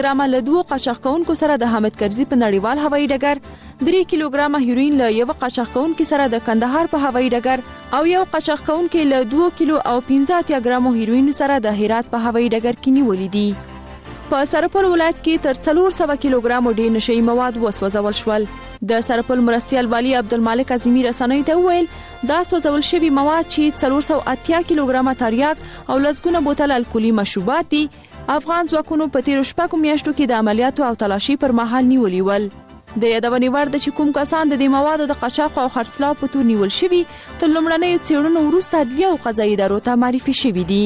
کیلوګرامه له 2 قاچاق کوونکو سره د حامد کرزي په نړیوال هوایي ډګر، 3 کیلوګرامه هیروین له 1 قاچاق کوونکو سره د کندهار په هوایي ډګر او 1 قاچاق کوونکو له 2 کیلو او 15 ګرامو هیروین سره د هرات په هوایي ډګر کې نیولې دي. په سرپل ولایت کې تر 400 کیلوګرامو ډیر نشئی مواد وسوځول شول. د سرپل مرستیال والی عبدالمالک عظیمی رسنۍ ته وویل دا سوځول شوي مواد چې 480 کیلوګرامه تریاک او لسګونه بوتل الکولي مشروبات دي افغان ځواکونو په تیرو شپږو میاشتو کې د عملیاتو او تلاشي پر مهال نیولي ول. د یادونې وړ ده چې کوم کسان د دې موادو د قاچاق او خرڅلاو په تور نیول شوي تر لومړنیو څېړنو وروسته عدلیه او قضایي ادارو ته معرفي شوي دي.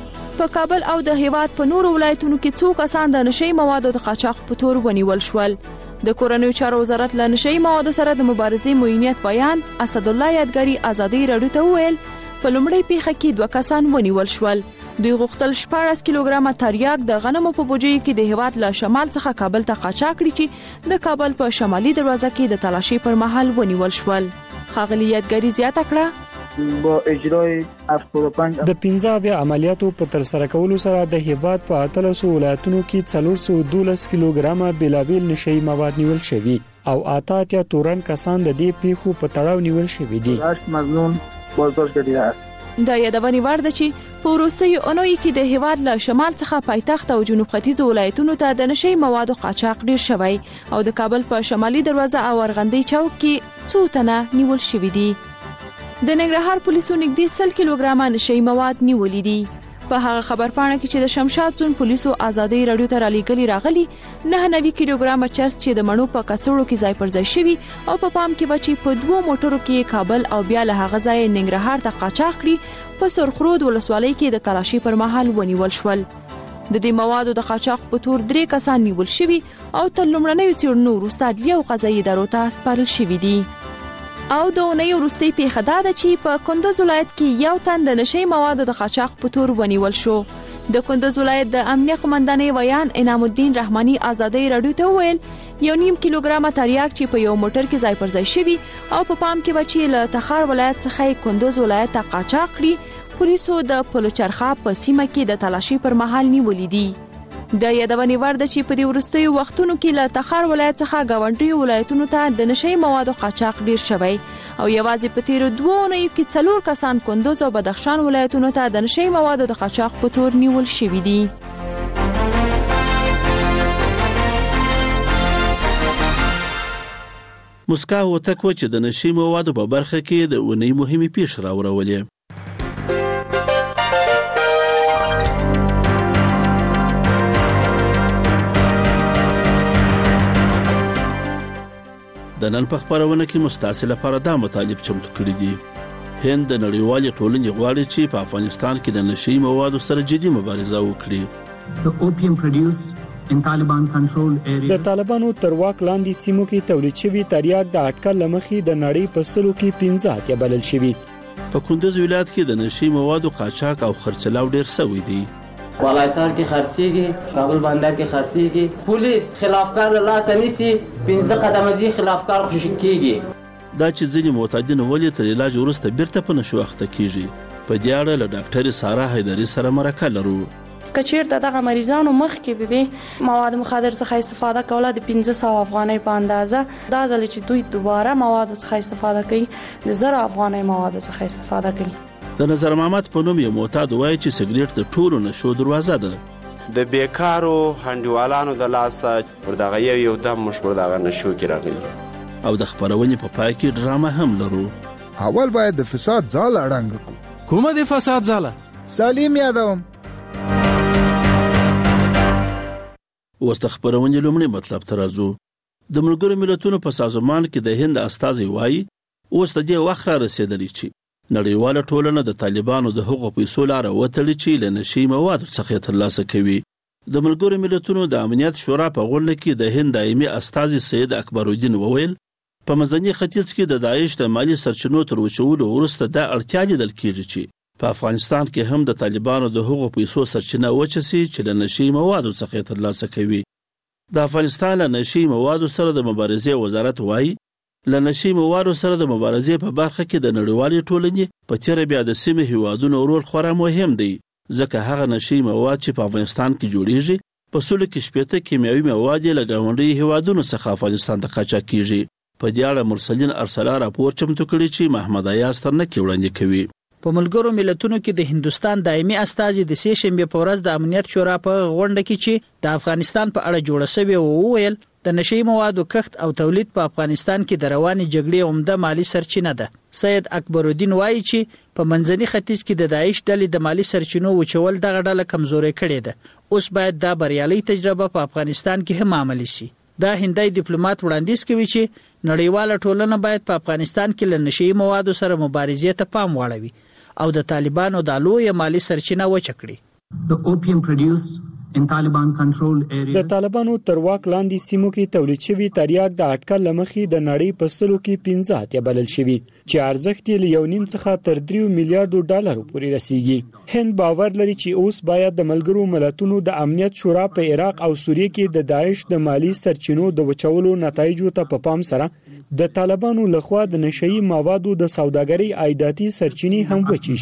په کابل او د هیواد په نورو ولایتونو کې څو کسان د نشئی موادو د قاچاق په تور ونیول شول. د کورنیو چارو وزارت له نشئی موادو سره د مبارزې معینیت بیان اسد الله یادګاری ازادي رادیو ته وویل په لومړی پیښه کې 2 کسان ونیول شول. دوی غوښتل 14 کیلوګرامه تریاک د غنمو په بوجیو کې د هیواد له شمال څخه کابل ته قاچاق کړي چې د کابل په شمالي دروازه کې د تلاشي پر مهال ونیول شول. ښاغلي یادګاری زیاته کړه با اجرای 75 د 15 عملیاتو په تر سره کولو سره د هیواد په 1300 ولایتونو کې 412 کیلوګرامه بلابل نشئی مواد نیول شوي او 88 تورن کسان د دې پیښو په تړاو نیول شوي دي. مظنون بازداشت کړي است. د یادونې وړ ده چې په وروستیو اونیو کې د هیواد له شمال څخه پایتخت او جنوب ختیځ ولایتونو ته د نشئی موادو قاچاق ډیر شوی او د کابل په شمالي دروازه او ارغندې چوک کې څو تنه نیول شوي دي. د ننګرهار پولیسو نږدې 100 کیلوګرامه نشئی مواد نیولې دي. په هغه خبرپاڼه کې چې د شمشاد زون پولیسو ازادي رادیو ته رالیږلي راغلي 99 کیلوګرامه چرس چې د مڼو په کڅوړو کې ځای پر ځای شوي او په پام کې بچي په 2 موټرو کې کابل او بیا له هغه ځای ننګرهار ته قاچاق کړي په سرخرود ولسوالۍ کې د تلاشي پر مهال ونیول شول. د دې موادو د قاچاق په تور 3 کسان نیول شوي او تر لومړنیو څېړنو وروسته عدلیه او قضایي ادارو ته سپارل شوي دي. او د اونۍ وروستۍ پیښه دا ده چې په کندوز ولایت کې یو تن د نشئی موادو د قاچاق په تور ونیول شو. د کندوز ولایت د امنیه قومندانې ویان انعام الدین رحماني ازادي رادیو ته وویل 1.5 کیلوګرامه تریاک چې په یو موټر کې ځای پر ځای شوي او په پام کې بچي له تخار ولایت څخه کندوز ولایت ته قاچاق کړي پولیسو د پلوچرخه په سیمه کې د تلاشي پر مهال نیولې دي. د یادونې وړ ده چې په دې وروستیو وختونو کې له تخار ولایت څخه ګاونډیو ولایتونو ته د نشئی موادو قاچاق ډیر شوی او یوازې په تیرو 2 اونیو کې 4 کسان کندوز او بدخشان ولایتونو ته د نشئی موادو د قاچاق په تور نیول شوي دي. مسکا هوتک و چې د نشئی موادو په برخه کې د اونۍ مهمې پیښې راوړولې. د نن په خبرونه کې مستعصل لپاره دا مطالب چمتو کړی دي. هند د نړیوالې ټولنې غواړي چې په افغانستان کې د نشئی موادو سره جدي مبارزه وکړي. د طالبانو تر واک لاندې سیمو کې تولید شوی تریاک د اټکل لمخې د نړۍ په سلو کې 15 بلل شوی. په کندوز ولایت کې د نشئی موادو قاچاق او خرڅلاو ډیر شوی دی. والایسار کې خرڅيږي، کابل بندر کې خرڅيږي، پولیس خلافکار له لاس نیسي، 15 قدم ځي خلافکار خوشی کیږي. دا چې ځینې معتادین ولې تر علاج وروسته بیرته په نشو اخته کیږي. په دې اړه له ډاکټر سارا حیدری سره مرکه لرو. کچیرته دغه مریضانو مخ کې د مواد مخدر څخه استفاده کوله د 1500 افغانۍ په اندازه، دا ځل چې دوی دوباره مواد څخه استفاده کوي د 1000 افغانۍ مواد څخه استفاده کوي. د نظر محمد په نوم یو معتاد وایي چې سګریټ د ټولو نشو دروازه ده. د بیکارو هنډیوالانو د لاسه وردغه یو دم مش وردغه نشو کې راغلی. او د خبرونې په پای کې ډرامه هم لرو. اول باید د فساد ځاله اړنګ کو. کومه د فساد ځاله؟ سلیم یادوم. اوس د خبرونې لومړی مطلب ته راځو. د ملګرو ملتونو په سازمان کې د هند استازي وایي اوس د دې وخت را رسیدلی چې نړیواله ټولنه د طالبانو د حقوقو پیسو لاره وتړي چې له نشئی موادو څخه ترلاسه کوي. د ملګرو ملتونو د امنیت شورا په غونډه کې د هند دایمي استازي سید اکبر الدین وویل په مزنی ختیځ کې د داعش د مالی سرچینو تر وچولو وروسته د اړتیا لیدل کېږي چې په افغانستان کې هم د طالبانو د حقوقو پیسو سرچینه وچسي چې له نشئی موادو څخه ترلاسه کوي. د افغانستان له نشئی موادو سره د مبارزې وزارت وایي له نشئی موادو سره د مبارزې په برخه کې د نړیوالې ټولنې په تیره بیا د سیمې هیوادونو رول خورا مهم دی ځکه هغه نشئی مواد چې په افغانستان کې جوړیږي په سلو کې 80 کیمیاوي مواد له ګاونډي هیوادونو څخه افغانستان ته قاچاق کیږي. په دې اړه مرسلین ارسلا راپور چمتو کړی چې محمد ایاز ترنکي وړاندې کوي. په ملګرو ملتونو کې د هندستان دایمي استازي د سې شنبه په ورځ د امنیت شورا په غونډه کې چې د افغانستان په اړه جوړه شوې وویل د نشئی موادو کښت او تولید په افغانستان کې د رواني جګړې عمده مالی سرچینه ده. سید اکبرالدین وایي چې په منځني ختیځ کې د داعش ډلې د مالی سرچینو وچول دغه ډله کمزوري کړې ده. اوس باید دا بریالي تجربه په افغانستان کې هم عملي شي. دا هندای ډیپلوماټ وړاندیز کوي چې نړیواله ټولنه باید په افغانستان کې له نشئی موادو سره مبارزې ته پام واړوي او د طالبانو د لوی مالی سرچینه وچکړي. د طالبانو تر واک لاندې سیمو کې تولید شوی تریاک د اټکل لمخې د نړۍ په سلو کې 15 اتیا بلل شوی چې ارزښت یې له 1.5 څخه تر 3 میلیارډ ډالر پورې رسیږي. هند باور لري چې اوس باید د ملګرو ملتونو د امنیت شورا په عراق او سوریه کې د داعش د مالی سرچینو د وچولو نتایجو ته په پام سره د طالبانو لخوا د نشئی موادو د سوداګرۍ عایداتي سرچینې هم وچی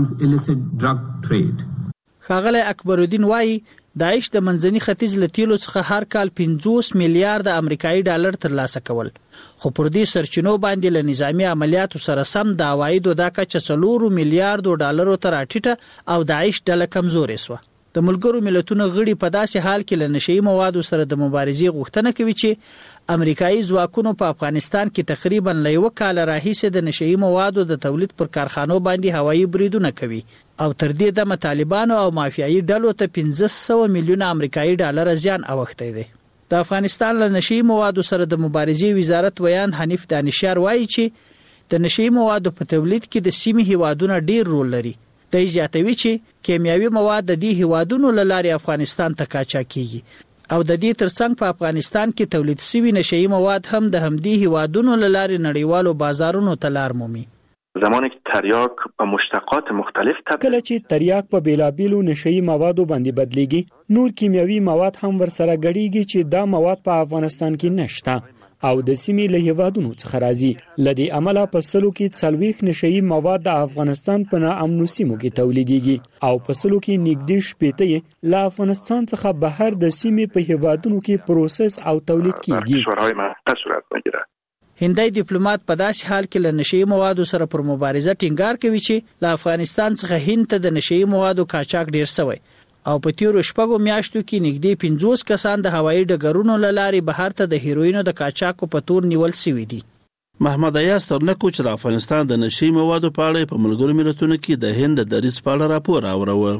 شي. ښاغلی اکبرالدین وایي داعش د منځني ختیځ له تیلو څخه هر کال 50 میلیارډ امریکایي ډالر ترلاسه کول، خو پر دې سرچینو باندې له نظامی عملیاتو سره سم د عوایدو د کچه 4 میلیارډ ډالرو ته راټیټه او داعش ډله کمزورې شوه. د ملګرو ملتونو غړي په داسې حال کې له نشئی موادو سره د مبارزې غوښتنه کوي چې امریکایي ځواکونو په افغانستان کې تقریبا له 1 کال راهیسې د نشئی موادو د تولید پر کارخانو باندې هوایي بریدونه کوي او تر دې دمه طالبانو او مافیایي ډلو ته 1500 میلیونه امریکایي ډالر زیان اوښتی دی. د افغانستان له نشئی موادو سره د مبارزې وزارت ویان حنیف دانشیار وایي چې د نشئی موادو په تولید کې د سیمې هیوادونه ډیر رول لري. د زیاتوي چې کیمیاوي مواد د دې هیوادونو له لارې افغانستان ته قاچاق کیږي او د دې ترڅنګ په افغانستان کې تولید شوی نشئی مواد هم د همدې هیوادونو له لارې نړیوالو بازارونو ته لار مومي. زمانی که تریاک په مشتقات مختلف کله چې تریاک په بیلابیلو نشئی موادو باندې بدلیږي نور کیمیاوي مواد هم ورسره ګډیږي چې دا مواد په افغانستان کې نشته او د سیمې له هیوادونو څخه راځي. لدې عمله په سلو کې 40 نشئی مواد د افغانستان په ناامنو سیمو کې تولیدېږي او په سلو کې نږدې 80 له افغانستان څخه بهر د سیمې په هیوادونو کې پروسس او تولید کیږي. هندای ډیپلوماټ په داسې حال کې له نشئی موادو سره پر مبارزه ټینګار کوي چې له افغانستان څخه هند ته د نشئی موادو قاچاق ډیر شوی او په تیرو شپږو میاشتو کې نږدې 50 کسان د هوایي ډګرونو له لارې بهر ته د هیروینو د قاچاقو په تور نیول شوي دي. محمد ایاز ترنکو چې د افغانستان د نشئی موادو په اړه په ملګرو ملتونو کې د هند د دریځ په اړه راپور اوروه.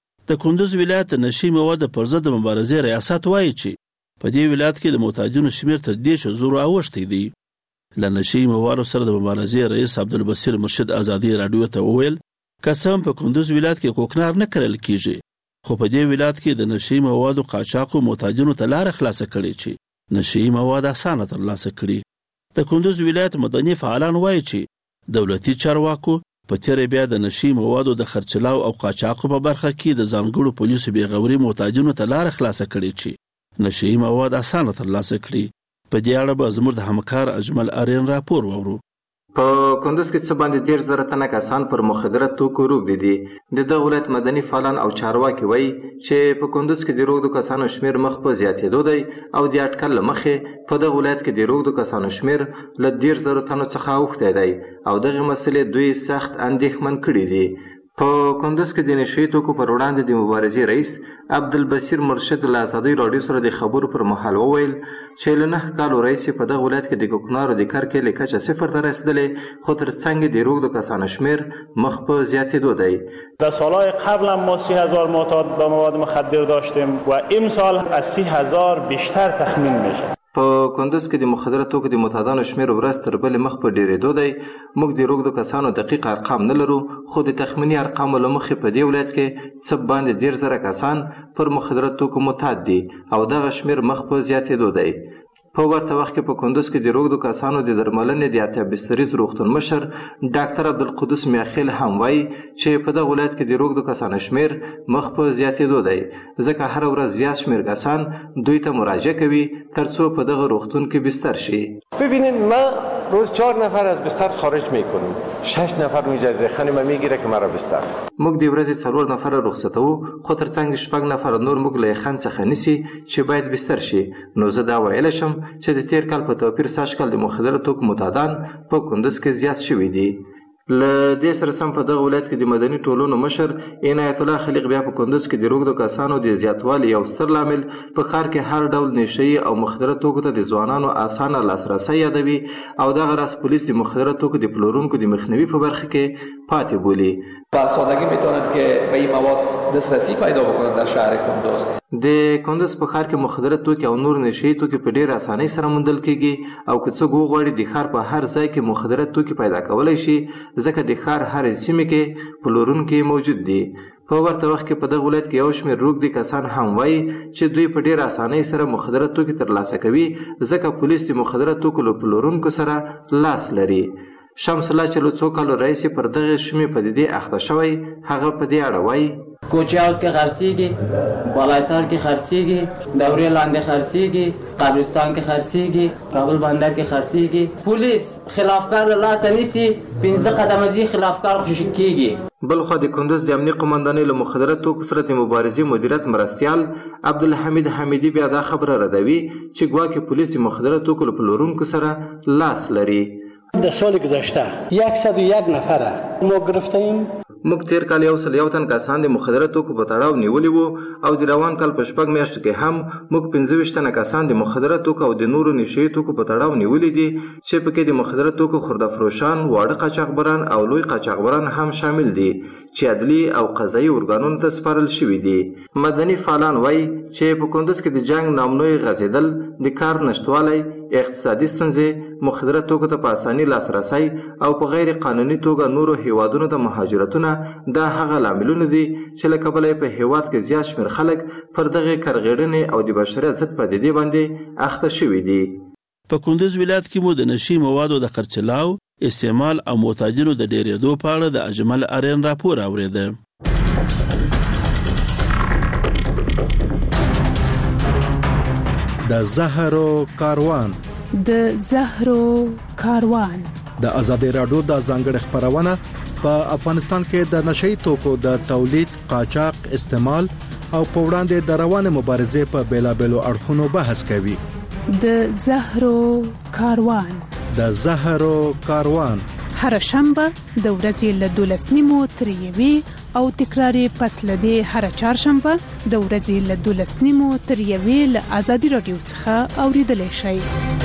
د کندوز ولایت د نشئی موادو پر ضد مبارزې ریاست وایي چې په دې ولایت کې د محتاجینو شمیر تر 10,000 اوښتی دی. له نشئی موادو سره د مبارزې رئیس عبدالبصیر مرشد ازادي رادیو ته وویل قسم په کندوز ولایت کې کوکنار نه کرل کیږي خو په دې ولایت کې د نشئی موادو قاچاقو محتاجینو ته لار خلاصه کړي چې نشئی مواد اسانه ترلاسه کړي. د کندوز ولایت مدني فعالان وایي چې دولتي چارواکو په تیر بیا د نشئی موادو د خرڅلاو او قاچاقو په برخه کې د ځانګړو پولیسو بیغوري محتاجینو ته لار خلاصه کړي چې نشئی مواد اسانه ترلاسه کړي. په دې اړه به زموږ د همکار اجمل آرین راپور وورو. په کندوز کې څه باندې 13,000 تنه کسان پر مخدره توکو روږدي دي. د دغه ولایت مدني فعالان او چارواکي وایي چې په کندوز کې د روږدو کسانو شمیر مخ په زیاتېدو دی او د اټکل له مخې په دغه ولایت کې د روږدو کسانو شمیر له 13,000 تنو څخه اوښتی دی او دغه مسلې دوی سخت اندېښمن کړي دي. په کندوز کې د نشئی توکو پر وړاندې د مبارزې رئیس عبدالبصیر مرشد له ازادي راډیو سره د خبرو پر مهال وویل چې له 9 کالو راهیسې په دغه ولایت کې د کوکنارو د کرکې له کچه 0 ته رسیدلې خو تر څنګ د روږدو کسانو شمیر مخ په زیاتېدو دی. در سالهای قبل هم ما 30,000 معتاد به مواد مخدر داشتیم و امسال از 30,000 بیشتر تخمین میشه. په کندوز کې د مخدره توکو د معتادانو شمیر ورځ تر بلې مخ په ډیرېدو دی. موږ د روږدو کسانو دقیق ارقام نه لرو خو د تخمیني ارقامو له مخې په دې ولایت کې څه باندې 13,000 کسان پر مخدره توکو معتاد دي او دغه شمیر مخ په زیاتېدو دی. په ورته وخت کې په کندوز کې د روږدو کسانو د درملنې د اتیا بستریز روغتون مشر ډاکټر عبدالقدوس میاخیل هم وایي چې په دغه ولایت کې د روږدو کسانو شمیر مخ په زیاتېدو دی ځکه هره ورځ زیات شمیر کسان دوی ته مراجعه کوي ترڅو په دغه روغتون کې بستر شي. ببینید ما روز 4 نفر از بستر خارج میکنیم، 6 نفر می اجازه خانه ما میگیره که مرا بستر. موږ د ورځې 4 نفر رخصتو، خو ترڅنګ 6 نفر نور موږ له خان څخه نسی چې باید بستر شي. نو زه دا ویل شم چې د تیر کال په توپیر سږ کال د مخدره توکو متادان په کندوز کې زیات شوي دي. له دې سره سم په دغه ولایت کې د مدني ټولنو مشر عنایت الله خلیق بیا په کندوز کې د روږدو کسانو د زیاتوالي یو ستر لامل په ښار کې هر ډول نشهیي او مخدره توکو ته د ځوانانو اسانه لاسرسی یادوي او دغه راز پولیس د مخدره توکو د پلورونکو د مخنیوي په برخه کې پاتې بولي. با سادگی میتونند که به این مواد دسترسی پیدا بکنند در شهر کندوز. د کندوز په ښار کې مخدره توکي او نور نشهیي توکي په ډېر اسانۍ سره موندل کیږي او که څوک وغواړي د ښار په هر ځای کې مخدره توکي پیدا کولی شي، ځکه د ښار هر سیمه کې پلورونکي موجود دي. په ورته وخت کې په دغه ولایت کې یو شمېر روږدي کسان هم وایي چې دوی په ډېر اسانۍ سره مخدره توکي ترلاسه کوي، ځکه پولیس د مخدره توکو له پلورونکو سره لاس لري. شمس الله چې له څو کالو راهیسې پر دغې شمې پدیدې اخته شوی، هغه په دې اړه وایي: کوچه هاوس کې خرڅېږي، بالایسار کې خرڅېږي، دورې لاندې خرڅېږي، قبرستان کې خرڅېږي، کابل بندر کې خرڅېږي. پولیس خلافکار له لاسه نیسي، 15 قدمه ځي خلافکار خوشي کېږي. بلخوا د کندوز د امنیه قومندانۍ له مخدره توکو سره د مبارزې مدیریت مرستیال عبدالحمید حمیدي بیا دا خبره ردوي چې ګواکې پولیس د مخدره توکو له پلورونکو سره لاس لري. در سال گذشته 101 نفره ما گرفتیم. موږ تیر کال 101 تن کسان د مخدره توکو په تړاو نیولي وو او د روان کال په 6 میاشتو کې هم موږ 25 تن کسان د مخدره توکو او د نورو نشهیي توکو په تړاو نیولي دي چې پکې د مخدره توکو خورده فروشان، واړه قاچاقبران او لوی قاچاقبران هم شامل دي چې عدلي او قضایي ارګانونو ته سپارل شوي دي. مدني فعالان وایي چې په کندوز کې د جنگ نامنوي غځېدل، د کار نشتوالی، اقتصادي ستونزې، مخدره توکو ته په اسانۍ لاسرسی او په غیر قانوني توګه نورو هیوادونو ته مهاجرتونه دا هغه لاملونه دي چې له کبله په هیواد کې زیات شمېر خلک پر دغه کرغېړنې او د بشریت ضد پدیدې باندې اخته شوي دي. په کندوز ولایت کې مو د نشي موادو د خرڅلاو، استعمال او معتادینو د ډېرېدو په اړه د اجمل ارین راپور اورېده. د زهرو کاروان د ازادي راډیو د ځانګړي خبرونه په افغانستان کې د نشئی توکو د تولید، قاچاق، استعمال او په وړاندې د روانه مبارزې په بیلابېلو اړخونو بحث کوي. د زهرو کاروان هر شنبه د ورځې له 12 تر 1 او تکراری پس لدی هر چهارشنبه د ورځې له 12 تر 1 له ازادي راډیو څخه اوریدلای شئ.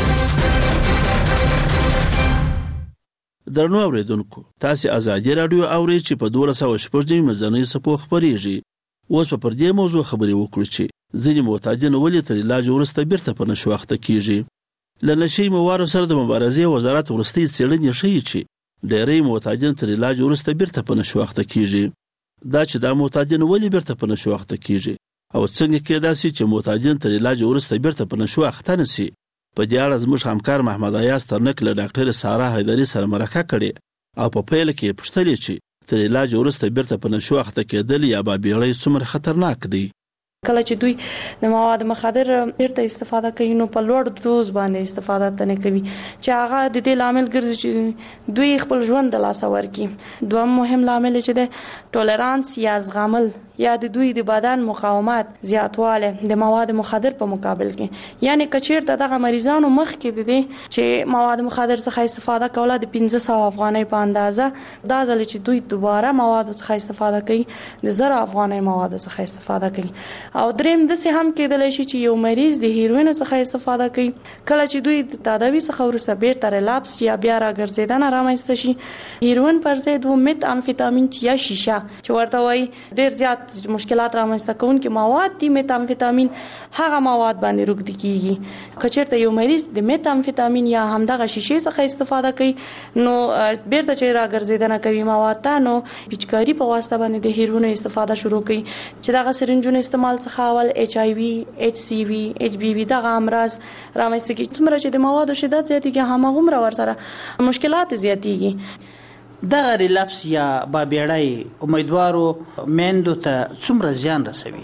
درنو اوریدونکو، تاسو ازادي راډیو اورئ چې په 1214 مزنۍ صفو خبريږي. اوس په دې موضوع خبرې وکړو چې ځینې معتادین ولې تر علاج وروسته بیرته په نشو اخته کیږي. لنشي موارو سره د مبارزې وزارت ورستي څېړنې ښیي چې ډېری معتادین تر علاج وروسته بیرته په نشو اخته کیږي. دا چې دا معتادین ولې بیرته په نشو اخته کیږي او څنګه کېدای شي چې معتادین تر علاج وروسته بیرته په نشو اخته نشي، په دې اړه زموږ همکار محمد ایاز ترنک له ډاکټر سارا حیدری سره مرکه کړې او په پیل کې پوښتلې چې تر علاج وروسته بیرته په نشو اخته کېدل یا بابیړی څومره خطرناک دی. کله چې دوی د مواد مخدر بیرته استفاده کوي نو په لوړ دوز باندې استفاده نه کوي چې هغه د دې لامل ګرځي چې دوی خپل ژوند د لاسه ورکړي. دویم مهم لامل چې د ټولرانس یا زغمل یا د دوی د بدن مقاومت زیاتواله د مواد مخدر په مقابل کې، یعنی کچیرته دغه مریضانو مخ کې دي چې مواد مخدر څخه استفاده کوله د 1500 افغانۍ په اندازه، دا ځل چې دوی دوباره مواد څخه استفاده کوي د 1000 افغانۍ مواد څخه استفاده کوي. او دریم دسه هم کېدلی شي چې یو مریض د هیروین څخه استفاده کوي، کله چې دوی د تداوی څخه ورسره بیرته ریلاپس یا بیا راګرځیدنه رامنځته شي. هیروین پر ځای د میت امفیتامین یا شیشه چې ورته وایي ډیر زیات مشکلات رامنځته کوونکي مواد دي، میت امفیتامین هغه مواد باندې روږدي کیږي. کچېرته یو مریض د میت امفیتامین یا همدغه شیشه څخه استفاده کوي نو بیرته چې راګرځیدنه کوي مواد ته، نو پیچکاری په واسطه باندې د هیروین استفاده شروع کوي چې دغه سرنجونو استعمال څخه اول HIV، HCV، HBV دغه امراض رامنځته کیږي. څومره چې د موادو شدت زیاتېږي هماغومره ورسره مشکلات زیاتېږي. دغه ریلاپس یا بابیړی امیدوارو میندو ته څومره زیان رسوي؟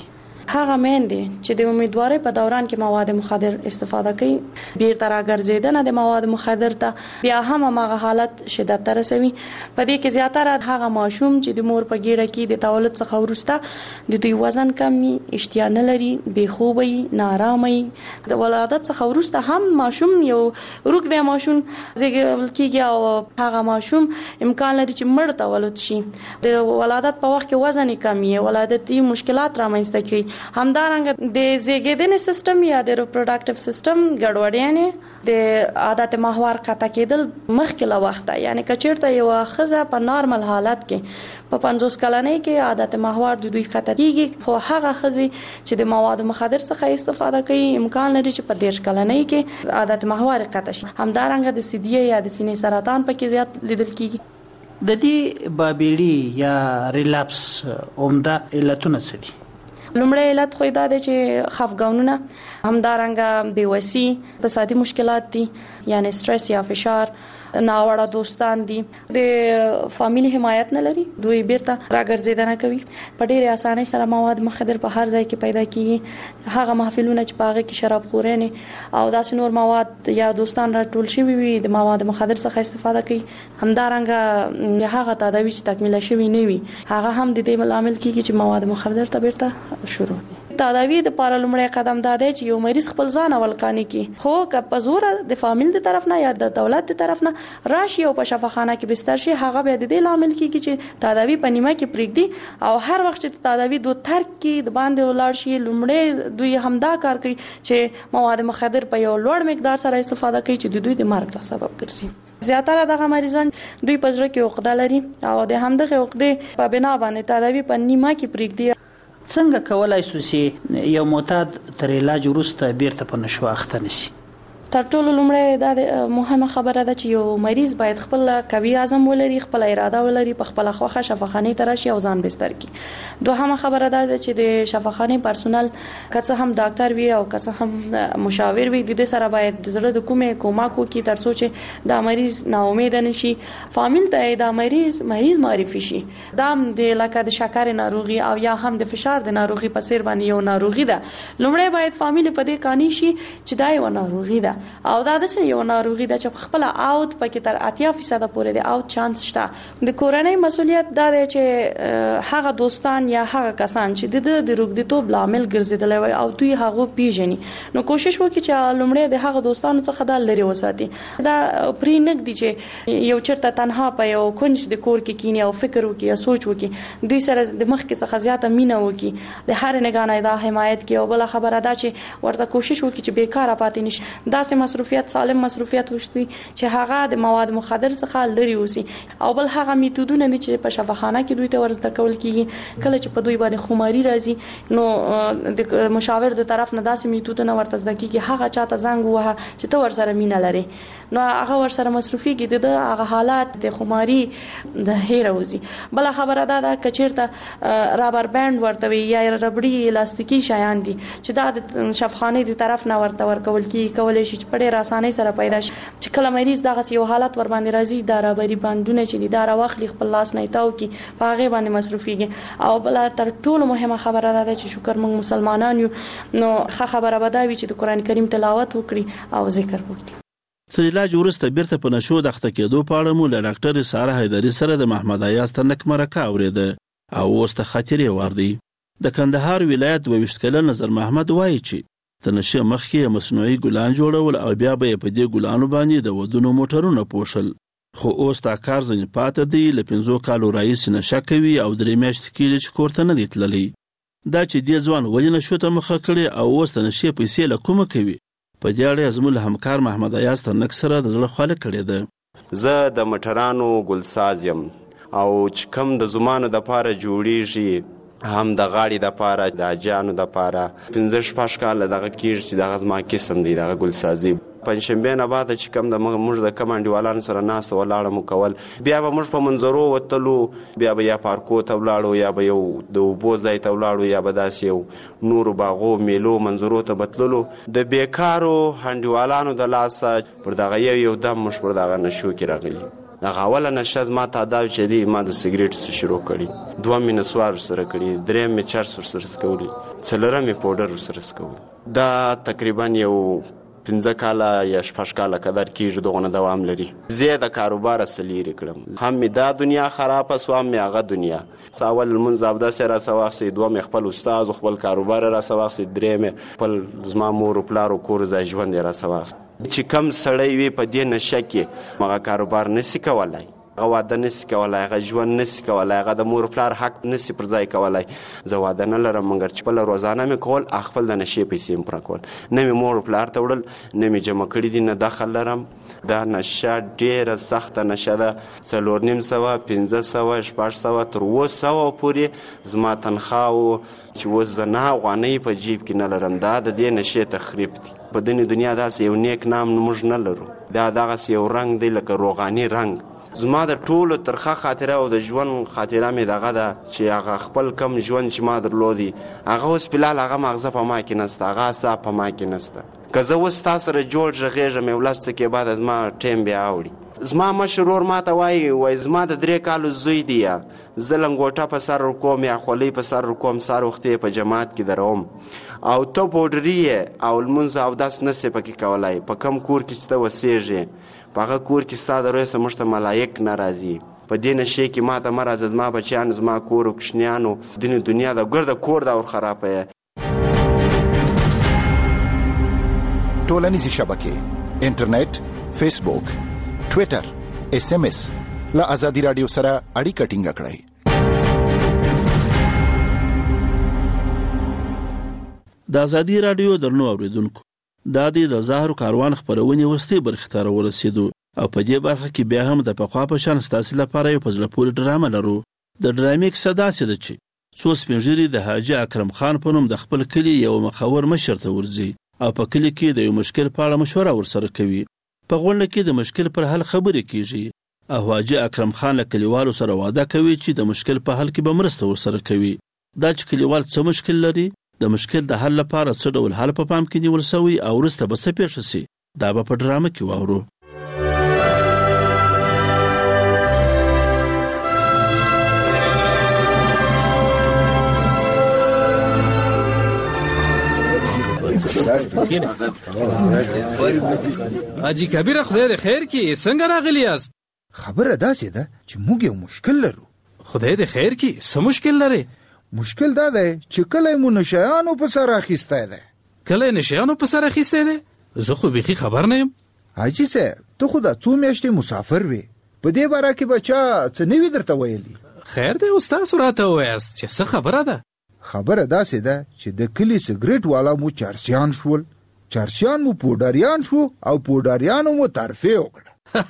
هغه میندې چې د امیدوارۍ په دوران کې مواد مخدر استفاده کوي بیرته راګرځیدنه د مواد مخدر ته بیا هم هغه حالت شدت ته رسوي. په دې کې زیاتره هغه ماشوم چې د مور په ګیډه کې د تولد څخه وروسته د دوی وزن کمی، اشتها نه لري، بې خوبي، نارامي، د ولادت څخه وروسته هم ماشوم یو روږ دی ماشوم زیږول کېږي او هغه ماشوم امکان لري چې مړ تولد شي. د ولادت په وخت کې وزن کمی، ولادتي مشکلات رامنځته کوي. همدارنګه د زیږیدنې سیستم یا د ریپروډکټیو سیستم ګډوډي د عادت محور قطع کېدل مخکې له وخته، یعنی کچیرته یو ښځه په نارمل حالت کې په 50 کلنۍ کې عادت محور د دوی قطع کېږي، خو هغه ښځې چې د مواد مخدر څخه استفاده کوي امکان لري چې په 30 کلنۍ کې عادت محور قطع شي. همدارنګه د سیدی یا د سینې سرطان پکې زیات لیدل کېږي. د دې بابیړي یا ریلاپس عمده علتونه څه دي؟ لومړی علت خو دا دی چې خفګانونه، همدارنګه بېوسي، اقتصادي مشکلات دي یعنی سټرس یا فشار، ناوړه دوستان دي، د فامیلی حمایت نه لري، دوی بیرته راګرځیدنه کوي، په ډېرې اسانۍ سره مواد مخدر په هر ځای کې پیدا کیږي. هغه محفلونه چې په هغه کې شراب خوري او داسې نور مواد یا دوستان راټول شوي وي د مواد مخدر څخه استفاده کوي. همدارنګه هغه تداوی چې تکمیله شوی نه وي هغه هم د دې لامل کیږي چې مواد مخدر ته بیرته شروع دي. تداوی د پاره لومړی قدم دا دی چې یو مریض خپل ځان اول قانې کی، خو که په زور د فامیل د طرف نه یا د دولت د طرف نه راشي او په شفاخانه کې بستر شي، هغه به د دې لامل کیږي چې تداوی په نیمه کې پرېږدي او هر وخت چې تداوی دوه ترک کې د باندې ولاړ شي لومړی دوی همدا کار کوي چې مواد مخدر په یو لوړ مقدار سره استفاده کوي چې د دوی د مرګ سبب ګرځي. زیاتره دغه مریضان دوی په زړه کې عقده لري او د همدغه عقدې په بنا باندې تداوی په نیمه کې پرېږدي. څنګه کولای شو چې یو معتاد تر علاج وروسته بیرته په نشو اخته نشي؟ تر ټولو لومړی دا مهمه خبره ده چې یو مریض باید خپل قوي عزم ولري، خپل اراده ولري، په خپل خوخه شفاخانه ته راشي او ځان بستر کړي. دوهمه خبره ده چې د شفاخانه پرسونل که هم ډاکټر وي او که هم مشاور وي، د دې سره باید د زړه د کومې کومک وکړي تر څو چې دا مریض نا امید نشي، فامیل ته دا مریض معرفي شي. دا د لکه د شکر ناروغي او یا هم د فشار د ناروغي په څیر باندې یو ناروغي ده. لومړی باید فامیل په دې قانع شي چې دا یو ناروغي ده او دا د یو ناروغي د چې خپل اوت پکې تر 80% پورې د اوت چانس شته. د کورنۍ مسؤلیت دا دی چې هغه دوستان یا هغه کسان چې د روغتیتوب لامل ګرځیدل وي او دوی هغه پیژني، نو کوشش وکړي چې لومړی د هغه دوستانو څخه د لری وساتي. دا پرې نګ دي چې یو چرته تنها په یو کونج د کور کې کینی او فکر وکړي یا سوچ وکړي، دوی سره د مخ کې څخه زیاته مینه وکړي، د هر نگانه دا حمایت کوي. او بل خبره دا چې ورته کوشش وکړي چې بیکاره پاتې نشي، داسې مصروفیت سالم مصروفیت وشتي چې هغه د مواد مخدر څخه لري اوسي. او بل هغه میتودونه دي چې په شفاخانه کې دوی ته ورزده کول کیږي. کله چې په دوی باندې خماري راځي نو د مشاور د طرف نه داسې میتودونه ورته زده کیږي، هغه چاته زنګ وهه چې ته ورسره مینه لري، نو هغه ورسره مصروفيږي، د هغه حالات د خماري د هیروزي. بل خبره دا کچیرته رابر بند ورته وي یا ربړي الاستیکي شایان دي چې دا د شفاخانه د طرف نه ورته ورکول کیږي شي چې په ډېر اسانۍ سره پیدا شي. چې کله مریض دغه یو حالت ور باندې راځي، دا رابري باندونه چې دا راوخلي خپل لاس نه تاو کی په هغه باندې مصروفيږي. او بل تر ټولو مهمه خبره ده چې شکر موږ مسلمانان یو، نو خبره بداوي چې د قران کریم تلاوت وکړي او ذکر وکړي. تر علاج ورسته بیرته په نشو د اخته کېدو په اړه مو له ډاکټر ساره حیدری سره د محمد ایاز تنک مرکه اوریده او اوس ته خاطرې واردی. د کندهار ولایت 22 کلن نظر محمد وایي چې تنشه مخکې مصنوعي ګلان جوړول او بیا به په دې ګلانو باندې د ودونو موټرونه پوشل، خو اوس تا کار ځنې پاتې دی. له 5 کالو راهیسې نشه کوي او 3 میاشتې کېږي چې کور ته نه دی تللی. دا چې دې ځوان ولې نشو ته مخه کړې او اوس د نشې پیسې له کومه کوي، په دې اړه زموږ همکار محمد ایاز تنک سره د زړه خواله کړې ده. زه د مټرانو ګلساز یم او چې کوم د زمانو د پاره جوړیږي، هم د غاړې د پاره د اجانو د پاره 15-16 کال دغه کېږي چې دغه زما قسم دی دغه ګلسازي. پنځشنبه نه بعد چې کوم د موږ د کمانډیوالانو سره ناست ولاړه مو کول، بیا به موږ په منظرو وتلو، بیا به یا پارکو ته ولاړو یا به یو د اوبو ځای ته ولاړو یا به داسې یو نورو باغو میلو منظرو ته بتللو. د بیکارو هنډیوالانو د لاسه پر دغه یو دم موږ پر دغه نشو کې راغلي. دغه اوله نشه زما تعداد چې دی، ما د سګریټ شروع کړي، 2 مې نسوار سره کړي، 3 مې چرس سره کولي، څلورمې پوډر ورسره څکول. دا تقریبا یو 15 کاله یا 6 کاله قدر کېږي دغونه دوام لري. زه د کاروبار لرې کړم. هم مې دا دنیا خرابه سوه، هم مې هغه دنیا. اول لمونځ اوداسې راسه واخیستې، دوه مې خپل استاد خپل کاروبار راسه واخیستې، درې مې خپل زما مور و پلار و کور ځای ژوند یې راسه واخیست. چې کم سړی وي په دې نشه کې هغه کاروبار نسي کولی، هغه واده نسي کولی، هغه ژوند نسي کولی، هغه د مور پلار حق نسي پر ځای کولی. زه واده نه لرم مګر چې خپله روزانه مې کول، خپل د نشې پیسې مې پوره کول. نه مې مور پلار ته وړل، نه مې جمع کړي دي، نه دخل لرم. دا نشه ډېره سخته نشه ده. 4,500 500 600 تر 700 پورې زما تنخواه و چې اوس زه 9 افغانۍ په جیب کې نه لرم. دا د دې نشې تخریب دی. په دنیا داسې یو نیک نام موږ نه لرو. دا دغسې یو رنګ دی لکه روغاني رنګ. زما د ټولو ترخه خاطره او د ژوند خاطره مې دغه ده چې هغه خپل کم ژوند چې ما درلودي هغه اوس فلحال هغه مغزه په ما کې نسته، هغه اعصاب په ما کې نسته. که زه اوس تا سره جوړ غږېږم یو لس دقیقې بعد زما ټیم بیا اوړي. زما مشر ورور ما ته وایي زما د 3 کالو زوی دی، یا زه لنګوټه په سر ورکوم یا خولۍ په سر ورکوم، سهار وختې په جماعت کې دروم، او ته پوډري یې او لمونځ اودس نسې پکې کولی. په کم کور کې چې ته اوسېږې په هغه کور کې ستا د روی څخه موږ ته ملایک نه راځي. په دې نشې کې ما ته مه راځه، زما بچیان زما کور و کوشنیانو دنې دنیا د ګرده کور دا ورخرابه یې. ټولنیزې شبکې، انټرنیټ، فیسبوک، ټویټر، SMS له ازادي راډیو سره اړیکه ټینګه کړئ. د ازادي راډیو درنو اوریدونکو، دا د زهرو کاروان خبرونه وروستۍ برخې ته ورسېدو او په دې برخه کې بیا هم د پخوا په شان ستاسو لپاره یو په زړه پورې ډرامه لرو. د ډرامې کیسه داسې ده چې څو سپین ږیري د حاجي اکرم خان په نوم د خپل کلي یو مخور مشر ته ورځي او په کلي کې د یو مشکل په اړه مشوره ورسره کوي. په غونډه کې د مشکل پر حل خبرې کیږي او حاجي اکرم خان له کلیوالو سره وعده کوي چې د مشکل په حل کې به مرسته ورسره کوي. دا چې کلیوال څه مشکل لري، د مشکل د حل لپاره څه ډول حل په پام کې نیول شوی او وروسته به څه پیښه شي، دا به په ډرامه کې واورو. حاجی کبیره خدای دې خیر کړي، څنګه راغلی یاست؟ خبره داسې ده چې موږ یو مشکل لرو. خدای دې خیر کړي، څه مشکل لري؟ مشکل دا دی چې کله مو نشیانو په سر اخیستی دی. کله نشیانو په سر اخیستی دی؟ زه خو بیخي خبر نه یم. حاجي صاحب ته خو دا 2 میاشتې مسافر وې، په دې باره کې بچا څه نه وي درته ویلي؟ خیر دی اوس تاسو راته ووایاست چې څه خبره ده. خبره داسې ده چې د کلي سګریټ والا مو چارسیان شول، چارسیان مو پوډاریان شو او پوډاریانو مو ترفیع وکړه.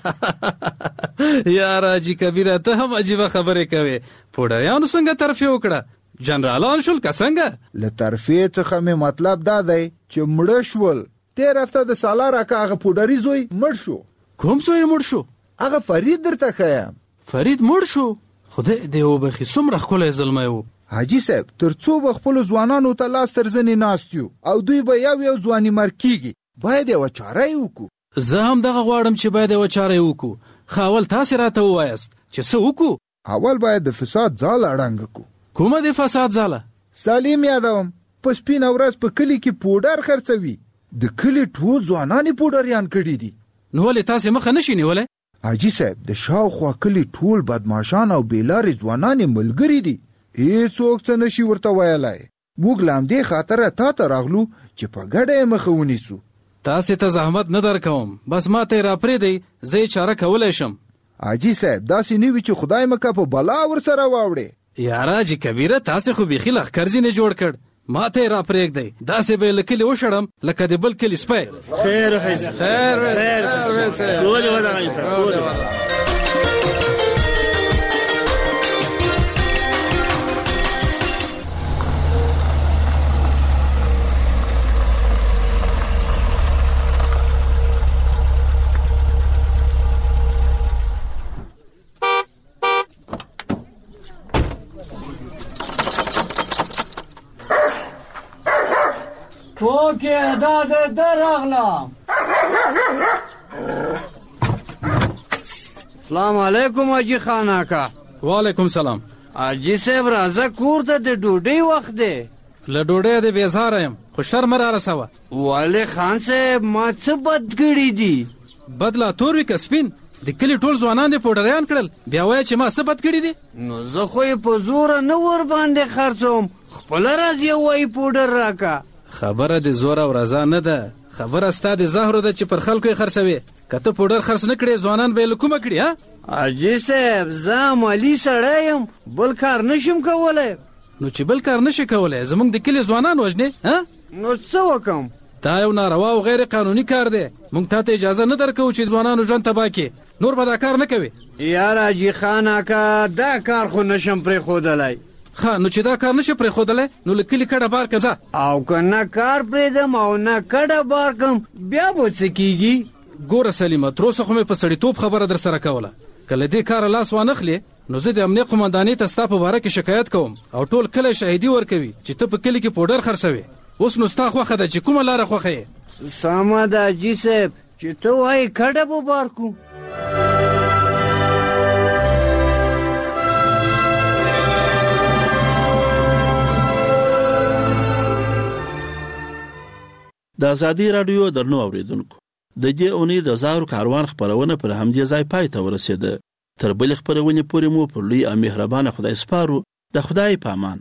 یار حاجي کبیره ته هم عجیبه خبرې کوي. پوډاریانو څنګه ترفیع وکړه؟ جنرالان شول که څنګه؟ له ترفیع څخه مې مطلب دا دی چې مړه شول. تیر هفته د سالار اکا هغه پوډاري زوی مړ شو. کوم زوی مړ شو؟ هغه فرید درته ښیم. فرید مړ شو؟ خدای دې وبخي، څومره ښکلی زلمی و. حاجي صاحب تر څو به خپلو ځوانانو ته لاس تر زنې ناست یو او دوی به یو ځواني مرګ کېږي، باید یوه چاره یې وکړو. زه هم دغه غواړم چې باید یوه چاره یې وکړو. ښه اول تاسې راته ووایاست چې څه وکړو. اول باید د فساد ځاله ړنګه کړو. کومه د فساد ځاله؟ سالم یادوم په سپینه ورځ په کلي کې پوډر خرڅوي. د کلي ټول ځوانان یې پوډریان کړي دي. نو ولې تاسې مخه نشئ نیولی؟ حاجي صاحب د شاوخوا کلي ټول بدماشان او بېلارې ځوانان یې ملګري دي، هېڅوک څه نشي ورته ویلی. موږ له همدې خاطره تا ته راغلو چې په ګډه یې مخه ونیسو. تاسې ته زحمت نه درکوم، بس ما ته یې راپرېږدئ، زه یې چاره کولی شم. حاجي صاحب داسې نه وي چې خدای مکه په بلا ورسره واوړې. یاره حاجي کبیره تاسې خو بیخي لښکر ځینې جوړ کړ، ما ته یې راپرېږدئ، داسې به یې له کلي وشړم لکه د بل کلي سپی. خیر ټوکې دا د راغلم. سلام علیکم حاجي خان اکا. وعلیکم سلام. حاجي صاحب راځه کور ته د ډوډۍ وخت دی. له ډوډۍ د بیزاره یم خو شرم را رسوه. والي خان صاحب ما څه بد کړي دي؟ بد لا تور وي که سپین؟ د کلي ټول ځوانان دې پوډریان کړل، بیا وایه چې ما څه بد کړي دي؟ نو زه خو یې په زوره نه ور باندې خرڅوم، خپله راځي وایي پوډر راکه. خبره د زور او رضا نه ده، خبره ستا د زهرو ده چې پر خلکو یې خرڅوې. که ته پوډر خرڅ نه کړې ځوانان به یې له کومه کړي؟ حاجي صاحب زه عملي سړی یم، بل کار نشم کولی. نو چې بل کار نشي کولی زموږ د کلي ځوانان وژنې؟ نو څه وکم؟ دا یو ناروا او غیر قانوني کار دی، موږ تا ته اجازه نه درکوو چې ځوانانو ژوند تباه کړي، نور به دا کار نه کوي. یار حاجي خان اکا دا کار خو نشم پرېښودلی. ښه نو چې دا کار نشي پرېښودلی نو له کلي کډه بار کړه. او که نه کار پرېږدم او نه کډه بار کړم بیا به څه کېږي؟ ګوره سلیمه تر اوسه خو مې په سړیتوب خبره در سره کوله، که له دې کاره لاس وانخلې نو زه د امنیه قمندانۍ ته ستا په باره کې شکایت کوم او ټول کلی شاهدي ورکوي چې ته په کلي کې پوډر خرڅوې. اوس نو ستا خوښه ده چې کومه لاره خوښه یې؟ سمه ده حاجي صاحب چې ته وایې کډه به بار کړو. د ازادي راډیو درنو اوریدونکو، د دې اونۍ د زارو کاروان خبرونه پر همدې ځای پای ته ورسېده. تر بلې خبرونې پورې مو پر لوی او مهربانه خدای سپارو. د خدای په امان.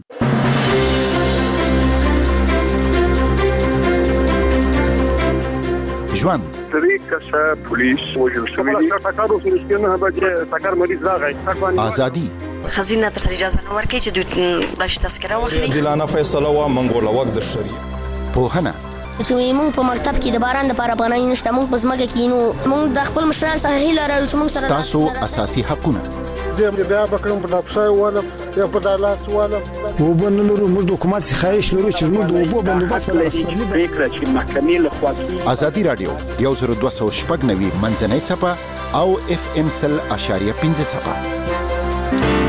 ژوند ازادي خزینه تر اجازه نه ورکړي چې دوی بلش تذکره واخلي. عادلانه فیصله وا منګوله وخت د شریعت پوهنه چې موږ په مکتب کې د باران لپاره افغانۍ نشته، موږ په ځمکه کې نو موږ د خپل مشرانو څخه هیله لرو چې موږ سره تاسو اساسي حقونه زه بیا بکړم په دپشای والم یا په دالاس والم وبو نه لرو. موږ د حکومت څخه خواهش لرو چې موږ د وبو بندوبست ولرو. پریکړه چې محکمې له خوا کیږي. ازادي راډیو 102.9 منځنۍ څپه او FM 100.5 څپه.